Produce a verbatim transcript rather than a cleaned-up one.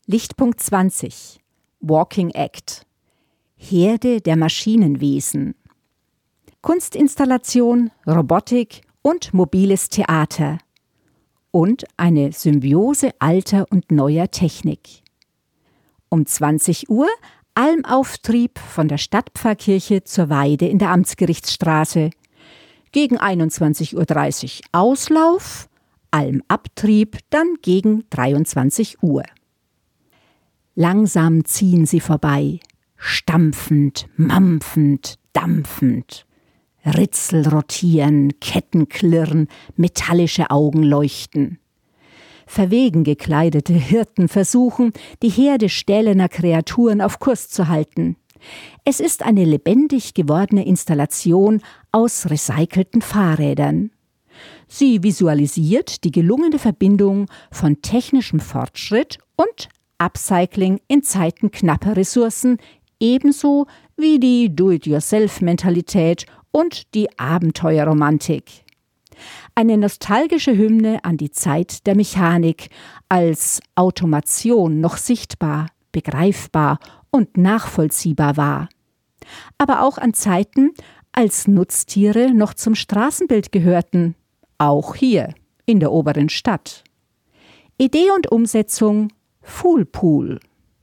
Lichtpunkt zwanzig. Walking Act. Herde der Maschinenwesen. Kunstinstallation, Robotik und mobiles Theater. Und eine Symbiose alter und neuer Technik. Um zwanzig Uhr Almauftrieb von der Stadtpfarrkirche zur Weide in der Amtsgerichtsstraße. Gegen einundzwanzig Uhr dreißig Auslauf, Almabtrieb dann gegen dreiundzwanzig Uhr. Langsam ziehen sie vorbei, stampfend, mampfend, dampfend. Ritzel rotieren, Ketten klirren, metallische Augen leuchten. Verwegen gekleidete Hirten versuchen, die Herde stählerner Kreaturen auf Kurs zu halten. Es ist eine lebendig gewordene Installation aus recycelten Fahrrädern. Sie visualisiert die gelungene Verbindung von technischem Fortschritt und Upcycling in Zeiten knapper Ressourcen, ebenso wie die Do-it-yourself-Mentalität und die Abenteuerromantik. Eine nostalgische Hymne an die Zeit der Mechanik, als Automation noch sichtbar, begreifbar und nachvollziehbar war. Aber auch an Zeiten, als Nutztiere noch zum Straßenbild gehörten, auch hier in der oberen Stadt. Idee und Umsetzung Foolpool.